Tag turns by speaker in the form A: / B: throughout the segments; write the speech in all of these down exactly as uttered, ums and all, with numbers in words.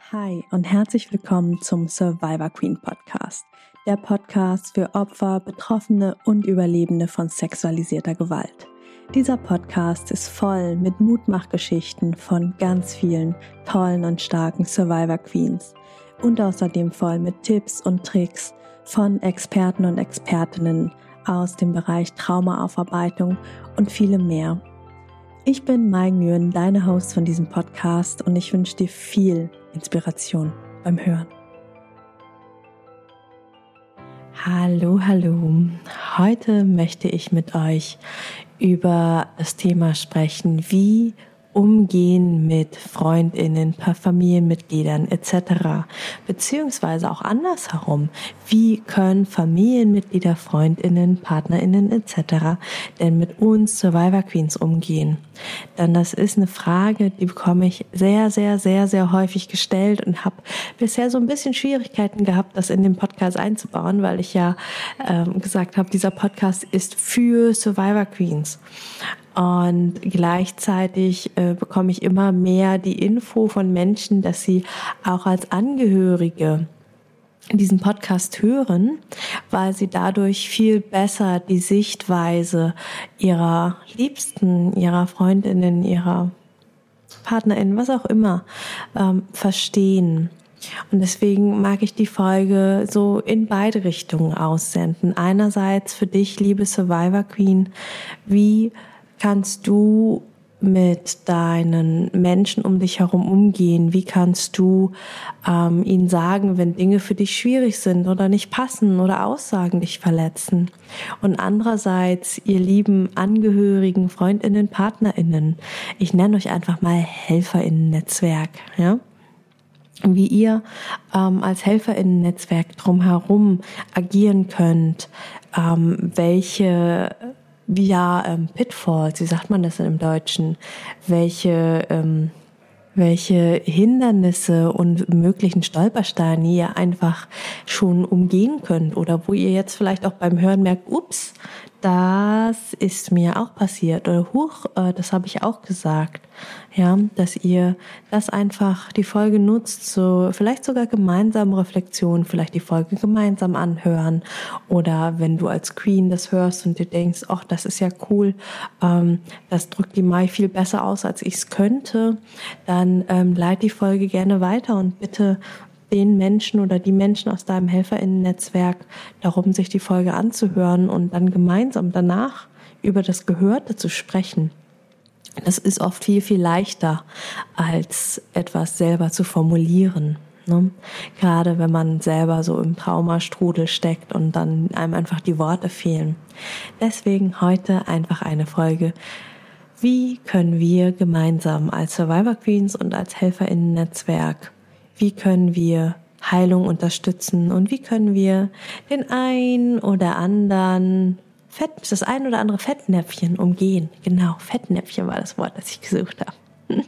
A: Hi und herzlich willkommen zum Survivor Queen Podcast, der Podcast für Opfer, Betroffene und Überlebende von sexualisierter Gewalt. Dieser Podcast ist voll mit Mutmachgeschichten von ganz vielen tollen und starken Survivor Queens und außerdem voll mit Tipps und Tricks von Experten und Expertinnen aus dem Bereich Traumaaufarbeitung und vielem mehr. Ich bin Mai Nguyen, deine Host von diesem Podcast, und ich wünsche dir viel Inspiration beim Hören. Hallo, hallo. Heute möchte ich mit euch über das Thema sprechen, wie umgehen mit FreundInnen, Familienmitgliedern et cetera. Beziehungsweise auch andersherum. Wie können Familienmitglieder, FreundInnen, PartnerInnen et cetera denn mit uns Survivor Queens umgehen? Denn das ist eine Frage, die bekomme ich sehr, sehr, sehr, sehr häufig gestellt und habe bisher so ein bisschen Schwierigkeiten gehabt, das in den Podcast einzubauen, weil ich ja ähm, gesagt habe, dieser Podcast ist für Survivor Queens. Und gleichzeitig äh, bekomme ich immer mehr die Info von Menschen, dass sie auch als Angehörige diesen Podcast hören, weil sie dadurch viel besser die Sichtweise ihrer Liebsten, ihrer Freundinnen, ihrer PartnerInnen, was auch immer, ähm, verstehen. Und deswegen mag ich die Folge so in beide Richtungen aussenden. Einerseits für dich, liebe Survivor Queen, wie kannst du mit deinen Menschen um dich herum umgehen? Wie kannst du ähm, ihnen sagen, wenn Dinge für dich schwierig sind oder nicht passen oder Aussagen dich verletzen? Und andererseits, ihr lieben Angehörigen, FreundInnen, PartnerInnen, ich nenne euch einfach mal HelferInnen-Netzwerk, ja? Wie ihr ähm, als HelferInnen-Netzwerk drumherum agieren könnt, ähm, welche via ähm, Pitfalls, wie sagt man das denn im Deutschen, welche ähm, welche Hindernisse und möglichen Stolpersteine ihr einfach schon umgehen könnt oder wo ihr jetzt vielleicht auch beim Hören merkt, ups, das ist mir auch passiert oder huch, äh, das habe ich auch gesagt. Ja, dass ihr das einfach die Folge nutzt, so vielleicht sogar gemeinsam Reflexion, vielleicht die Folge gemeinsam anhören oder wenn du als Queen das hörst und dir denkst, ach, das ist ja cool, ähm, das drückt die Mai viel besser aus, als ich es könnte, dann ähm, leite die Folge gerne weiter und bitte den Menschen oder die Menschen aus deinem HelferInnen-Netzwerk darum, sich die Folge anzuhören und dann gemeinsam danach über das Gehörte zu sprechen. Das ist oft viel, viel leichter, als etwas selber zu formulieren, ne? Gerade wenn man selber so im Traumastrudel steckt und dann einem einfach die Worte fehlen. Deswegen heute einfach eine Folge. Wie können wir gemeinsam als Survivor Queens und als HelferInnen-Netzwerk, wie können wir Heilung unterstützen und wie können wir den ein oder anderen Fett, das ein oder andere Fettnäpfchen umgehen. Genau, Fettnäpfchen war das Wort, das ich gesucht habe.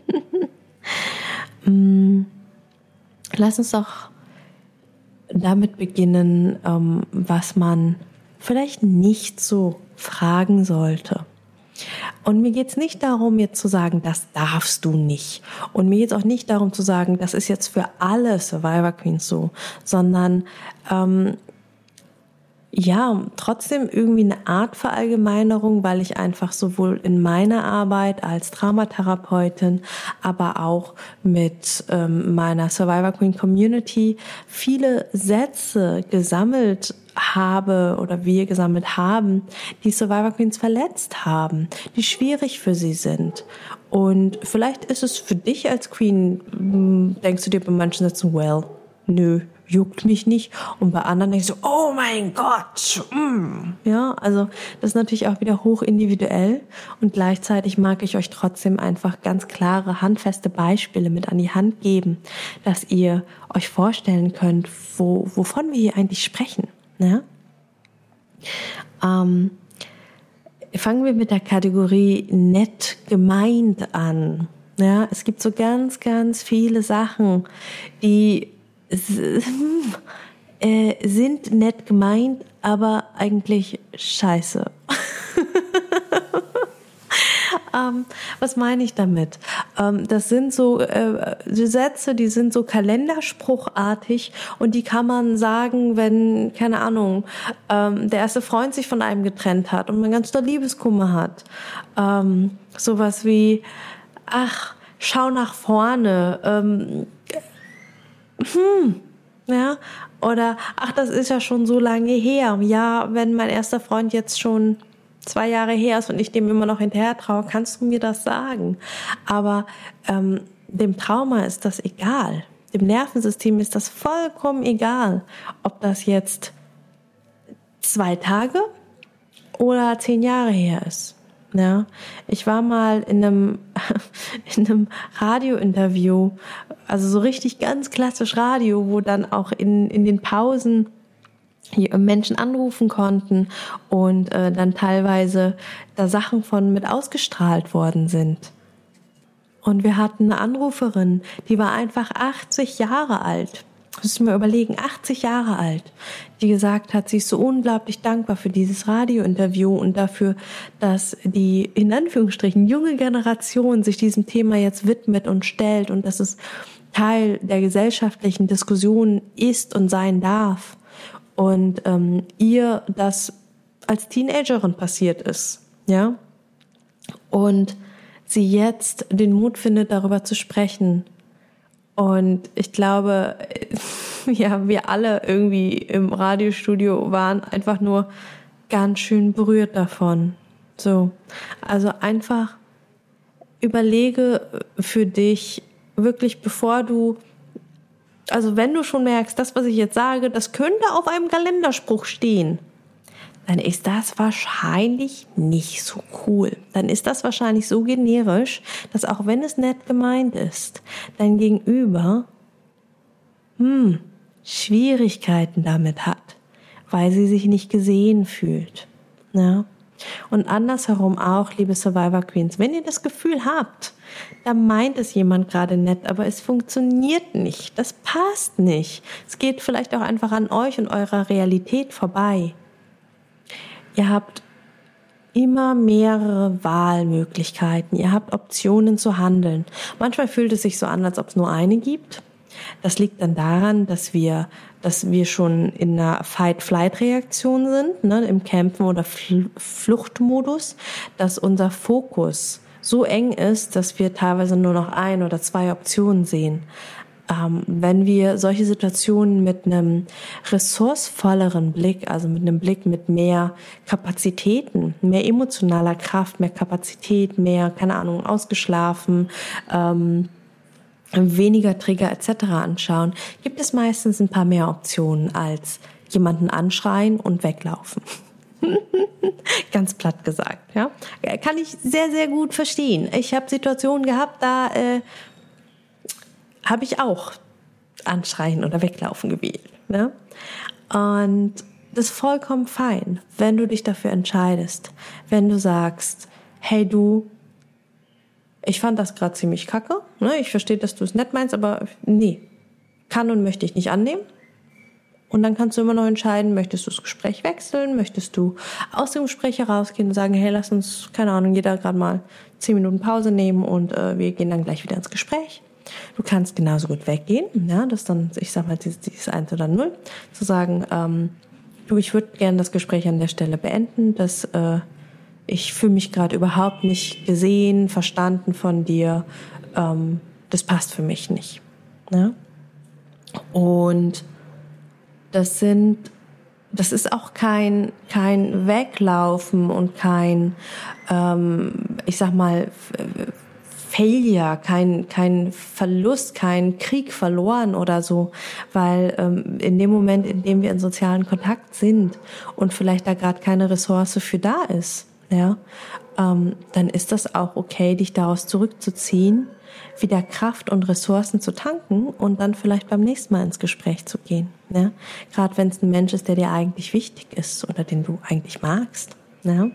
A: Lass uns doch damit beginnen, was man vielleicht nicht so fragen sollte. Und mir geht's nicht darum, jetzt zu sagen, das darfst du nicht. Und mir geht's auch nicht darum zu sagen, das ist jetzt für alle Survivor Queens so, sondern ähm, ja, trotzdem irgendwie eine Art Verallgemeinerung, weil ich einfach sowohl in meiner Arbeit als Traumatherapeutin, aber auch mit ähm, meiner Survivor Queen Community viele Sätze gesammelt habe oder wir gesammelt haben, die Survivor Queens verletzt haben, die schwierig für sie sind. Und vielleicht ist es für dich als Queen, denkst du dir bei manchen Sätzen, well, nö, juckt mich nicht. Und bei anderen denkst du, oh mein Gott. Mm. Ja, also das ist natürlich auch wieder hoch individuell. Und gleichzeitig mag ich euch trotzdem einfach ganz klare, handfeste Beispiele mit an die Hand geben, dass ihr euch vorstellen könnt, wo, wovon wir hier eigentlich sprechen. Ja? Ähm, fangen wir mit der Kategorie nett gemeint an. Ja, es gibt so ganz, ganz viele Sachen, die äh, sind nett gemeint, aber eigentlich scheiße. ähm, was meine ich damit? Ähm, das sind so äh, Sätze, die sind so kalenderspruchartig und die kann man sagen, wenn, keine Ahnung, ähm, der erste Freund sich von einem getrennt hat und man ganz doll Liebeskummer hat. Ähm, sowas wie, ach, schau nach vorne, ähm, hm, ja, oder, ach, das ist ja schon so lange her. Ja, wenn mein erster Freund jetzt schon zwei Jahre her ist und ich dem immer noch hinterher traue, kannst du mir das sagen? Aber ähm, dem Trauma ist das egal. Dem Nervensystem ist das vollkommen egal, ob das jetzt zwei Tage oder zehn Jahre her ist. Ja, ich war mal in einem, in einem Radiointerview, also so richtig ganz klassisch Radio, wo dann auch in, in den Pausen Menschen anrufen konnten und äh, dann teilweise da Sachen von mit ausgestrahlt worden sind. Und wir hatten eine Anruferin, die war einfach achtzig Jahre alt. Musst du mir überlegen, achtzig Jahre alt, die gesagt hat, sie ist so unglaublich dankbar für dieses Radiointerview und dafür, dass die, in Anführungsstrichen, junge Generation sich diesem Thema jetzt widmet und stellt und dass es Teil der gesellschaftlichen Diskussion ist und sein darf. Und ähm, ihr das als Teenagerin passiert ist, ja, und sie jetzt den Mut findet, darüber zu sprechen. Und ich glaube, ja, wir alle irgendwie im Radiostudio waren einfach nur ganz schön berührt davon. So, also einfach überlege für dich wirklich, bevor du, also wenn du schon merkst, das, was ich jetzt sage, das könnte auf einem Kalenderspruch stehen, dann ist das wahrscheinlich nicht so cool. Dann ist das wahrscheinlich so generisch, dass auch wenn es nett gemeint ist, dein Gegenüber hm, Schwierigkeiten damit hat, weil sie sich nicht gesehen fühlt. Ja? Und andersherum auch, liebe Survivor Queens, wenn ihr das Gefühl habt, da meint es jemand gerade nett, aber es funktioniert nicht, das passt nicht. Es geht vielleicht auch einfach an euch und eurer Realität vorbei. Ihr habt immer mehrere Wahlmöglichkeiten. Ihr habt Optionen zu handeln. Manchmal fühlt es sich so an, als ob es nur eine gibt. Das liegt dann daran, dass wir, dass wir schon in einer Fight-Flight-Reaktion sind, ne, im Kämpfen- oder Fl- Fluchtmodus, dass unser Fokus so eng ist, dass wir teilweise nur noch ein oder zwei Optionen sehen. Ähm, wenn wir solche Situationen mit einem ressourcevolleren Blick, also mit einem Blick mit mehr Kapazitäten, mehr emotionaler Kraft, mehr Kapazität, mehr, keine Ahnung, ausgeschlafen, ähm, weniger Trigger et cetera anschauen, gibt es meistens ein paar mehr Optionen als jemanden anschreien und weglaufen. Ganz platt gesagt, ja. Kann ich sehr, sehr gut verstehen. Ich habe Situationen gehabt, da äh, habe ich auch anschreien oder weglaufen gewählt. Ne? Und das ist vollkommen fein, wenn du dich dafür entscheidest. Wenn du sagst, hey du, ich fand das gerade ziemlich kacke. Ne? Ich verstehe, dass du es nett meinst, aber nee, kann und möchte ich nicht annehmen. Und dann kannst du immer noch entscheiden, möchtest du das Gespräch wechseln, möchtest du aus dem Gespräch herausgehen und sagen, hey, lass uns, keine Ahnung, jeder gerade mal zehn Minuten Pause nehmen und äh, wir gehen dann gleich wieder ins Gespräch. Du kannst genauso gut weggehen, ja, das ist dann, ich sag mal, dieses, dieses eins oder null, zu sagen, ähm, du, ich würde gerne das Gespräch an der Stelle beenden, dass äh, ich fühle mich gerade überhaupt nicht gesehen, verstanden von dir, ähm, das passt für mich nicht. Ne? Und das sind, das ist auch kein kein Weglaufen und kein, ähm, ich sag mal, Failure, kein kein Verlust, kein Krieg verloren oder so, weil ähm, in dem Moment, in dem wir in sozialen Kontakt sind und vielleicht da gerade keine Ressource für da ist, ja, ähm, dann ist das auch okay, dich daraus zurückzuziehen, wieder Kraft und Ressourcen zu tanken und dann vielleicht beim nächsten Mal ins Gespräch zu gehen. Ja? Gerade wenn es ein Mensch ist, der dir eigentlich wichtig ist oder den du eigentlich magst. Ja?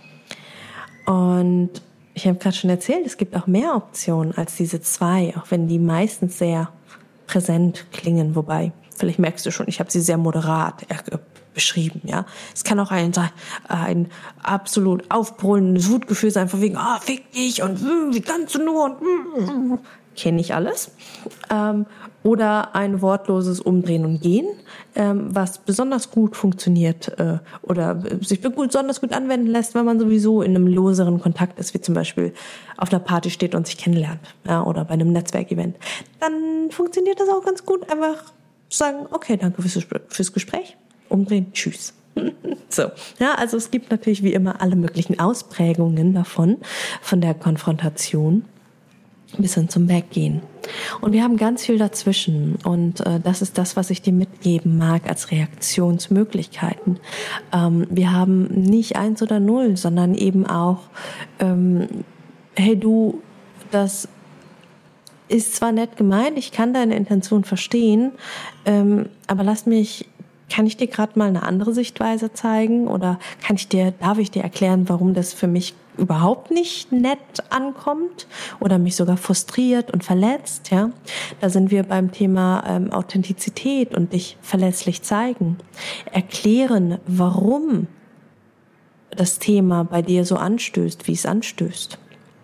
A: Und ich habe gerade schon erzählt, es gibt auch mehr Optionen als diese zwei, auch wenn die meistens sehr präsent klingen. Wobei, vielleicht merkst du schon, ich habe sie sehr moderat beschrieben, ja. Es kann auch ein, ein absolut aufbrüllendes Wutgefühl sein, von wegen, ah, fick dich und wie kannst du nur und mm, kenne ich alles. Ähm, oder ein wortloses Umdrehen und Gehen, ähm, was besonders gut funktioniert äh, oder sich besonders gut anwenden lässt, wenn man sowieso in einem loseren Kontakt ist, wie zum Beispiel auf einer Party steht und sich kennenlernt, ja, oder bei einem Netzwerkevent. Dann funktioniert das auch ganz gut, einfach sagen, okay, danke fürs, fürs Gespräch, umdrehen, tschüss. So, ja, also es gibt natürlich wie immer alle möglichen Ausprägungen davon, von der Konfrontation bis hin zum Weggehen. Und wir haben ganz viel dazwischen und äh, das ist das, was ich dir mitgeben mag als Reaktionsmöglichkeiten. Ähm, wir haben nicht eins oder null, sondern eben auch, ähm, hey du, das ist zwar nett gemeint, ich kann deine Intention verstehen, ähm, aber lass mich, kann ich dir gerade mal eine andere Sichtweise zeigen oder kann ich dir, darf ich dir erklären, warum das für mich überhaupt nicht nett ankommt oder mich sogar frustriert und verletzt, ja? Da sind wir beim Thema ähm, Authentizität und dich verletzlich zeigen. Erklären, warum das Thema bei dir so anstößt, wie es anstößt.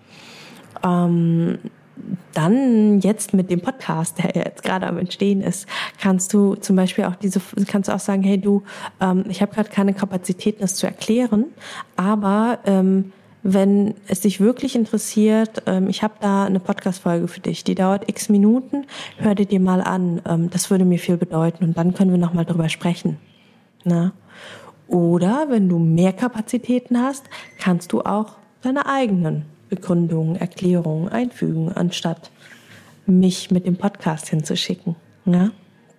A: Ähm, Dann jetzt mit dem Podcast, der jetzt gerade am Entstehen ist, kannst du zum Beispiel auch diese, kannst du auch sagen, hey du, ähm, ich habe gerade keine Kapazitäten, das zu erklären, aber ähm, wenn es dich wirklich interessiert, ähm, ich habe da eine Podcast-Folge für dich, die dauert x Minuten, hör dir die mal an, ähm, das würde mir viel bedeuten und dann können wir nochmal drüber sprechen. Na? Oder wenn du mehr Kapazitäten hast, kannst du auch deine eigenen Begründungen, Erklärungen einfügen, anstatt mich mit dem Podcast hinzuschicken. Ja?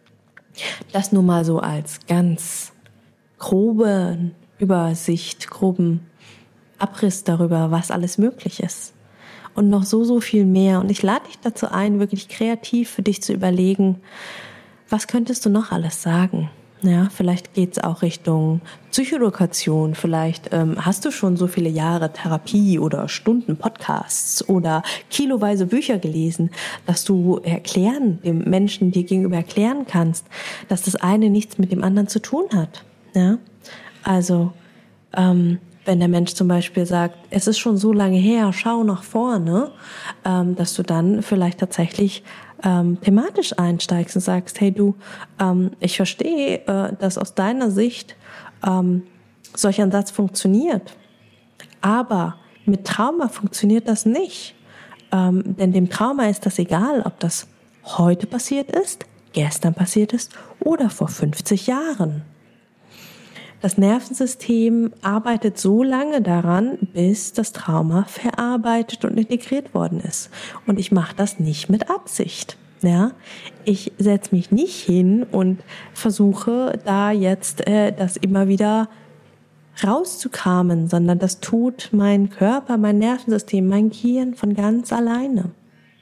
A: Das nur mal so als ganz grobe Übersicht, groben Abriss darüber, was alles möglich ist. Und noch so, so viel mehr. Und ich lade dich dazu ein, wirklich kreativ für dich zu überlegen, was könntest du noch alles sagen? Ja, vielleicht geht's auch Richtung Psychoedukation. Vielleicht ähm, hast du schon so viele Jahre Therapie oder Stunden Podcasts oder kiloweise Bücher gelesen, dass du erklären, dem Menschen dir gegenüber erklären kannst, dass das eine nichts mit dem anderen zu tun hat. Ja, also ähm, wenn der Mensch zum Beispiel sagt, es ist schon so lange her, schau nach vorne, ähm, dass du dann vielleicht tatsächlich ähm, thematisch einsteigst und sagst, hey du, ähm, ich verstehe, äh, dass aus deiner Sicht ähm, solch ein Satz funktioniert, aber mit Trauma funktioniert das nicht, ähm, denn dem Trauma ist das egal, ob das heute passiert ist, gestern passiert ist oder vor fünfzig Jahren. Das Nervensystem arbeitet so lange daran, bis das Trauma verarbeitet und integriert worden ist. Und ich mache das nicht mit Absicht. Ja, ich setze mich nicht hin und versuche da jetzt äh, das immer wieder rauszukramen, sondern das tut mein Körper, mein Nervensystem, mein Gehirn von ganz alleine.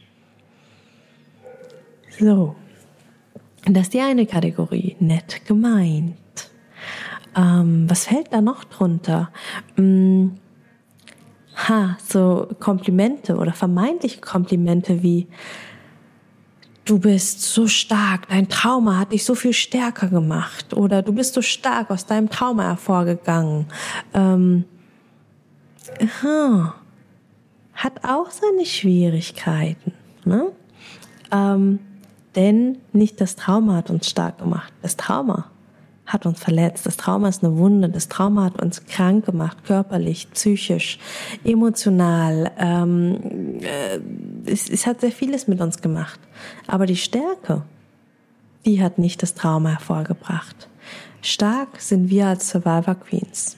A: So, das ist die eine Kategorie, nett gemeint. Ähm, was fällt da noch drunter? Hm, ha, so Komplimente oder vermeintliche Komplimente wie du bist so stark, dein Trauma hat dich so viel stärker gemacht oder du bist so stark aus deinem Trauma hervorgegangen. Ähm, aha, hat auch seine Schwierigkeiten, ne? Ähm, denn nicht das Trauma hat uns stark gemacht, das Trauma hat uns verletzt. Das Trauma ist eine Wunde. Das Trauma hat uns krank gemacht, körperlich, psychisch, emotional. Ähm, äh, es, es hat sehr vieles mit uns gemacht. Aber die Stärke, die hat nicht das Trauma hervorgebracht. Stark sind wir als Survivor Queens.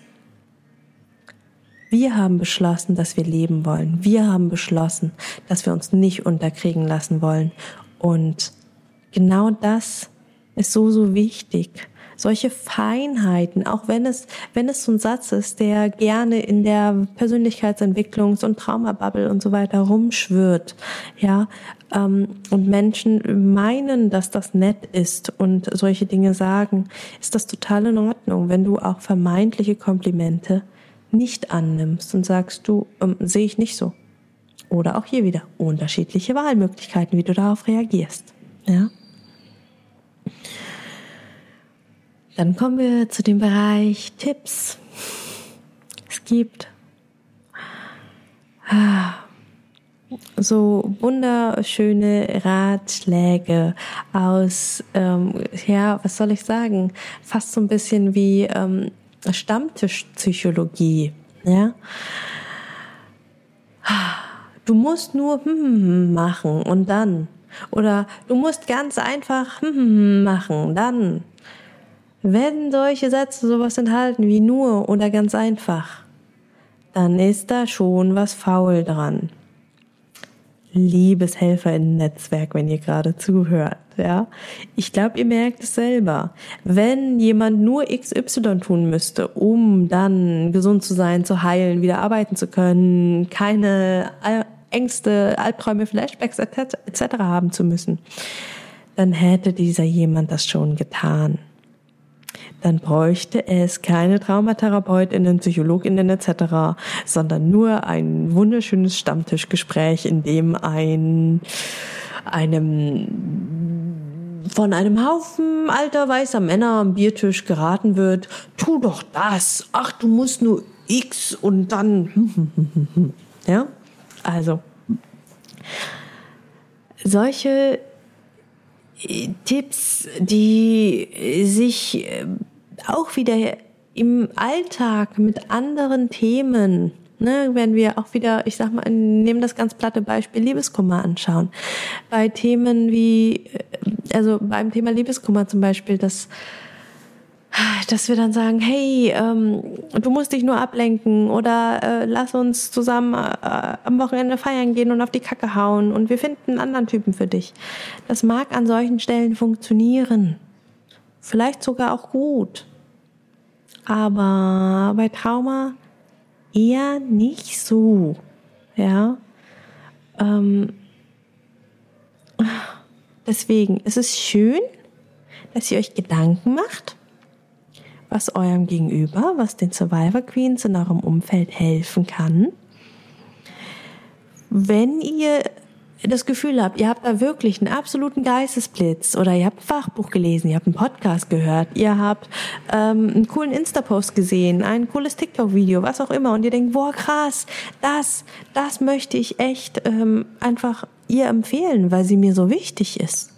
A: Wir haben beschlossen, dass wir leben wollen. Wir haben beschlossen, dass wir uns nicht unterkriegen lassen wollen. Und genau das ist so, so wichtig. Solche Feinheiten, auch wenn es, wenn es so ein Satz ist, der gerne in der Persönlichkeitsentwicklungs- und Traumabubble und so weiter rumschwirrt, ja, ähm, und Menschen meinen, dass das nett ist und solche Dinge sagen, ist das total in Ordnung, wenn du auch vermeintliche Komplimente nicht annimmst und sagst, du, ähm, sehe ich nicht so. Oder auch hier wieder unterschiedliche Wahlmöglichkeiten, wie du darauf reagierst, ja. Dann kommen wir zu dem Bereich Tipps. Es gibt so wunderschöne Ratschläge aus, ähm, ja, was soll ich sagen, fast so ein bisschen wie ähm, Stammtischpsychologie, ja. Du musst nur hm machen und dann, oder du musst ganz einfach hm machen, dann. Wenn solche Sätze sowas enthalten wie nur oder ganz einfach, dann ist da schon was faul dran. Liebes HelferInnen-Netzwerk, wenn ihr gerade zuhört, ja. Ich glaube, ihr merkt es selber. Wenn jemand nur X Y tun müsste, um dann gesund zu sein, zu heilen, wieder arbeiten zu können, keine Ängste, Albträume, Flashbacks et cetera haben zu müssen, dann hätte dieser jemand das schon getan. Dann bräuchte es keine TraumatherapeutInnen, PsychologInnen et cetera, sondern nur ein wunderschönes Stammtischgespräch, in dem ein einem von einem Haufen alter weißer Männer am Biertisch geraten wird: Tu doch das, ach, du musst nur X und dann ja, also solche Tipps, die sich auch wieder im Alltag mit anderen Themen, ne, wenn wir auch wieder, ich sag mal, nehmen das ganz platte Beispiel Liebeskummer anschauen. Bei Themen wie, also beim Thema Liebeskummer zum Beispiel, dass dass wir dann sagen, hey, ähm, du musst dich nur ablenken oder äh, lass uns zusammen äh, am Wochenende feiern gehen und auf die Kacke hauen und wir finden einen anderen Typen für dich. Das mag an solchen Stellen funktionieren. Vielleicht sogar auch gut. Aber bei Trauma eher nicht so. Ja. Ähm, deswegen, es ist schön, dass ihr euch Gedanken macht, was eurem Gegenüber, was den Survivor Queens in eurem Umfeld helfen kann. Wenn ihr das Gefühl habt, ihr habt da wirklich einen absoluten Geistesblitz oder ihr habt ein Fachbuch gelesen, ihr habt einen Podcast gehört, ihr habt ähm, einen coolen Insta-Post gesehen, ein cooles TikTok-Video, was auch immer, und ihr denkt, boah, krass, das, das möchte ich echt ähm, einfach ihr empfehlen, weil sie mir so wichtig ist,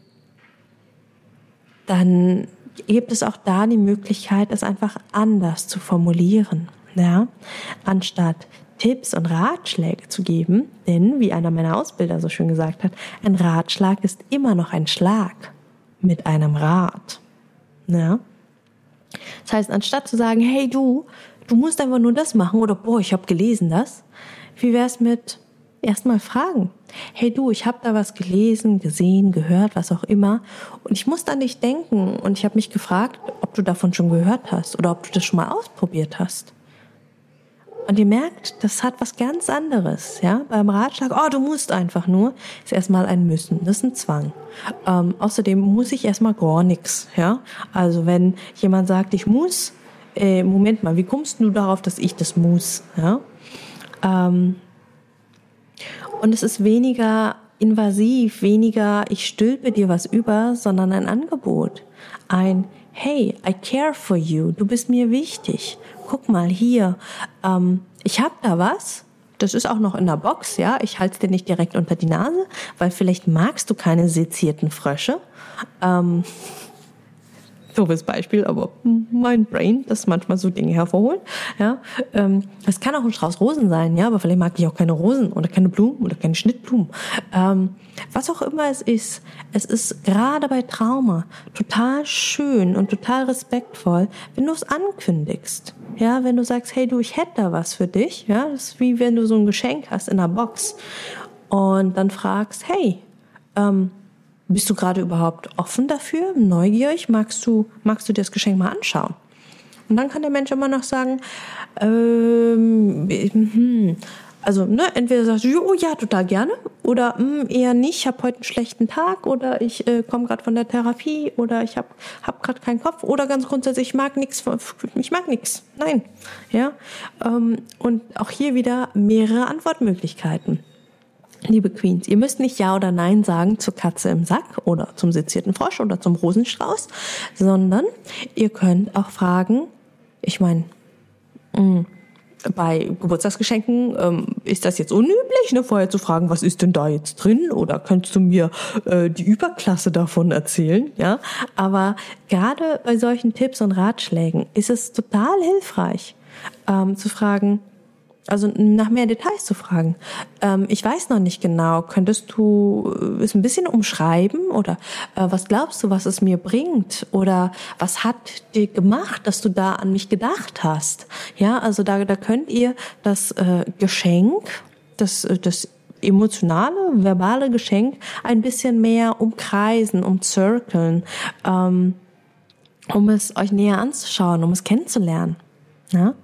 A: dann gibt es auch da die Möglichkeit, es einfach anders zu formulieren, ja, anstatt Tipps und Ratschläge zu geben, denn, wie einer meiner Ausbilder so schön gesagt hat, ein Ratschlag ist immer noch ein Schlag mit einem Rat, ja. Das heißt, anstatt zu sagen, hey du, du musst einfach nur das machen oder boah, ich habe gelesen das, wie wär's mit erstmal fragen, hey du, ich habe da was gelesen, gesehen, gehört, was auch immer, und ich muss an dich denken und ich habe mich gefragt, ob du davon schon gehört hast oder ob du das schon mal ausprobiert hast. Und ihr merkt, das hat was ganz anderes, ja. Beim Ratschlag, oh, du musst einfach nur, ist erstmal ein Müssen, das ist ein Zwang. Ähm, außerdem muss ich erstmal gar nichts, ja. Also wenn jemand sagt, ich muss, äh, Moment mal, wie kommst du darauf, dass ich das muss, ja? Ähm, und es ist weniger invasiv, weniger ich stülpe dir was über, sondern ein Angebot. Ein hey, I care for you, du bist mir wichtig. Guck mal hier, ähm, ich hab da was, das ist auch noch in der Box, ja, ich halte es dir nicht direkt unter die Nase, weil vielleicht magst du keine sezierten Frösche. Ähm, doofes Beispiel, aber mein Brain, das manchmal so Dinge hervorholt, ja. Ähm, es kann auch ein Strauß Rosen sein, ja, aber vielleicht mag ich auch keine Rosen oder keine Blumen oder keine Schnittblumen. Ähm, was auch immer es ist, es ist gerade bei Trauma total schön und total respektvoll, wenn du es ankündigst. Ja, wenn du sagst, hey du, ich hätte da was für dich, ja, das ist wie wenn du so ein Geschenk hast in einer Box und dann fragst, hey, ähm, bist du gerade überhaupt offen dafür, neugierig, magst du, magst du dir das Geschenk mal anschauen? Und dann kann der Mensch immer noch sagen, ähm, hm, also ne, entweder sagst du, oh ja, total gerne, oder hm, eher nicht, ich habe heute einen schlechten Tag, oder ich äh, komme gerade von der Therapie, oder ich habe hab gerade keinen Kopf, oder ganz grundsätzlich, ich mag nichts, ich mag nichts, nein, ja, ähm, und auch hier wieder mehrere Antwortmöglichkeiten. liebe Queens, ihr müsst nicht Ja oder Nein sagen zur Katze im Sack oder zum sezierten Frosch oder zum Rosenstrauß, sondern ihr könnt auch fragen, ich meine, bei Geburtstagsgeschenken ähm, ist das jetzt unüblich, ne, vorher zu fragen, was ist denn da jetzt drin? Oder könntest du mir äh, die Überklasse davon erzählen? Ja, aber gerade bei solchen Tipps und Ratschlägen ist es total hilfreich, ähm, zu fragen, also nach mehr Details zu fragen. Ähm, ich weiß noch nicht genau, könntest du es ein bisschen umschreiben oder äh, was glaubst du, was es mir bringt oder was hat dir gemacht, dass du da an mich gedacht hast? Ja, also da, da könnt ihr das äh, Geschenk, das, das emotionale, verbale Geschenk ein bisschen mehr umkreisen, umzirkeln, ähm, um es euch näher anzuschauen, um es kennenzulernen. Ja?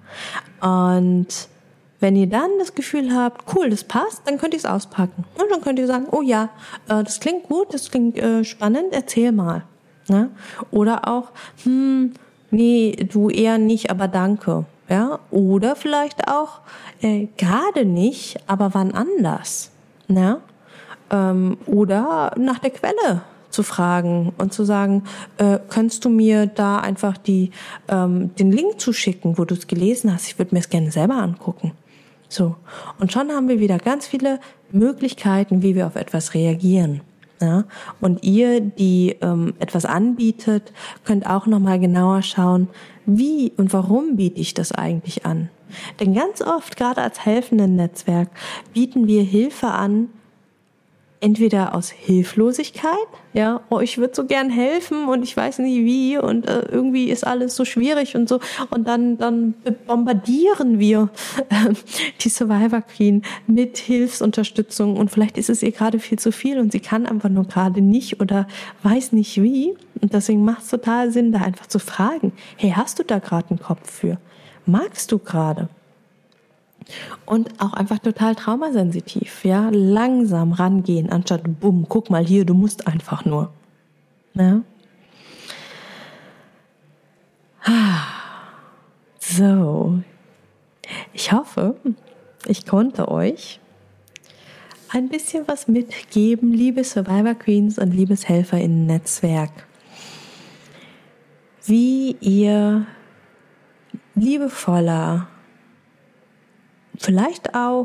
A: Und wenn ihr dann das Gefühl habt, cool, das passt, dann könnt ihr es auspacken. Und dann könnt ihr sagen, oh ja, äh, das klingt gut, das klingt äh, spannend, erzähl mal. Ja? Oder auch, hm, nee, du eher nicht, aber danke. Ja? Oder vielleicht auch, äh, gerade nicht, aber wann anders. Ja? Ähm, oder nach der Quelle zu fragen und zu sagen, äh, könntest du mir da einfach die, ähm, den Link zuschicken, wo du es gelesen hast? Ich würde mir es gerne selber angucken. So. Und schon haben wir wieder ganz viele Möglichkeiten, wie wir auf etwas reagieren. Ja? Und ihr, die ähm, etwas anbietet, könnt auch nochmal genauer schauen, wie und warum biete ich das eigentlich an? Denn ganz oft, gerade als helfenden Netzwerk, bieten wir Hilfe an, entweder aus Hilflosigkeit, ja, oh, ich würde so gern helfen und ich weiß nicht wie und äh, irgendwie ist alles so schwierig und so und dann dann bombardieren wir äh, die Survivor Queen mit Hilfsunterstützung und vielleicht ist es ihr gerade viel zu viel und sie kann einfach nur gerade nicht oder weiß nicht wie und deswegen macht es total Sinn, da einfach zu fragen, hey, hast du da gerade einen Kopf für? Magst du gerade? Und auch einfach total traumasensitiv, ja, langsam rangehen, anstatt bumm, guck mal hier, du musst einfach nur. Ja? So, ich hoffe, ich konnte euch ein bisschen was mitgeben, liebe Survivor Queens und liebes HelferInnen-Netzwerk, wie ihr liebevoller, vielleicht auch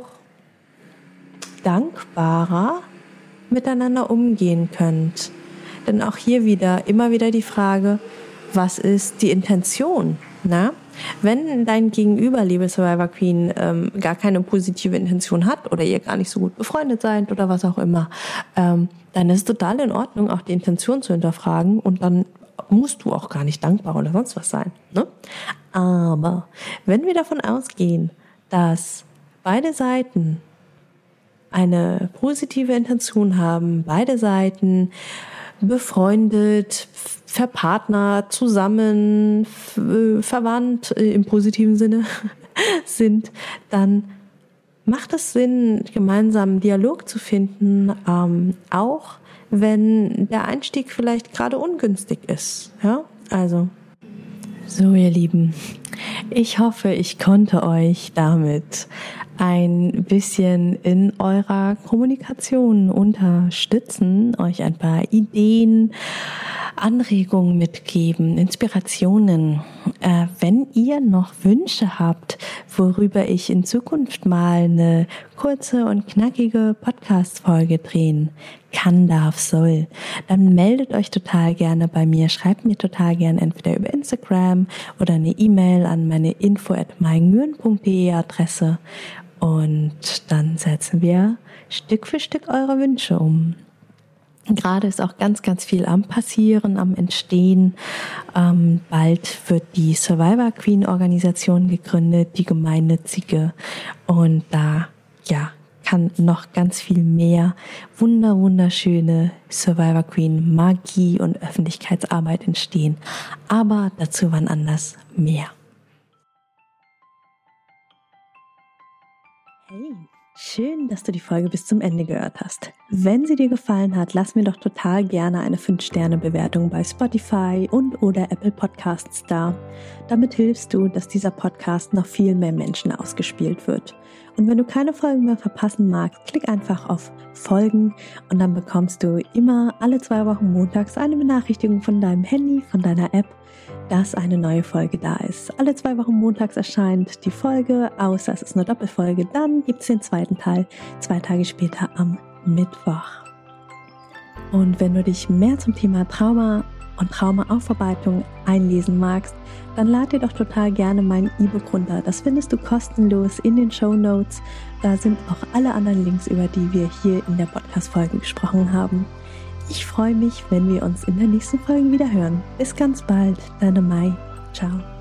A: dankbarer miteinander umgehen könnt. Denn auch hier wieder, immer wieder die Frage, was ist die Intention? Na? Wenn dein Gegenüber, liebe Survivor Queen, ähm, gar keine positive Intention hat oder ihr gar nicht so gut befreundet seid oder was auch immer, ähm, dann ist es total in Ordnung, auch die Intention zu hinterfragen und dann musst du auch gar nicht dankbar oder sonst was sein. Ne? Aber wenn wir davon ausgehen, dass beide Seiten eine positive Intention haben, beide Seiten befreundet, verpartnert, zusammen, verwandt im positiven Sinne sind, dann macht es Sinn, gemeinsam einen Dialog zu finden, ähm, auch wenn der Einstieg vielleicht gerade ungünstig ist. Ja, also so, ihr Lieben, ich hoffe, ich konnte euch damit ein bisschen in eurer Kommunikation unterstützen, euch ein paar Ideen, Anregungen mitgeben, Inspirationen. Äh, wenn ihr noch Wünsche habt, worüber ich in Zukunft mal eine kurze und knackige Podcast-Folge drehen kann, darf, soll, dann meldet euch total gerne bei mir, schreibt mir total gerne entweder über Instagram oder eine E-Mail an meine info at maingüren punkt de Adresse und dann setzen wir Stück für Stück eure Wünsche um. Gerade ist auch ganz, ganz viel am Passieren, am Entstehen. Ähm, bald wird die Survivor Queen Organisation gegründet, die gemeinnützige. Und da, ja, kann noch ganz viel mehr wunder, wunderschöne Survivor Queen Magie und Öffentlichkeitsarbeit entstehen. Aber dazu wann anders mehr. Hey, Schön, dass du die Folge bis zum Ende gehört hast. Wenn sie dir gefallen hat, lass mir doch total gerne eine fünf Sterne Bewertung bei Spotify und oder Apple Podcasts da. Damit hilfst du, dass dieser Podcast noch viel mehr Menschen ausgespielt wird. Und wenn du keine Folgen mehr verpassen magst, klick einfach auf Folgen und dann bekommst du immer alle zwei Wochen montags eine Benachrichtigung von deinem Handy, von deiner App, dass eine neue Folge da ist. Alle zwei Wochen montags erscheint die Folge, außer es ist eine Doppelfolge. Dann gibt es den zweiten Teil, zwei Tage später am Mittwoch. Und wenn du dich mehr zum Thema Trauma und Traumaaufarbeitung einlesen magst, dann lad dir doch total gerne mein E-Book runter. Das findest du kostenlos in den Shownotes. Da sind auch alle anderen Links, über die wir hier in der Podcast-Folge gesprochen haben. Ich freue mich, wenn wir uns in der nächsten Folge wieder hören. Bis ganz bald, deine Mai. Ciao.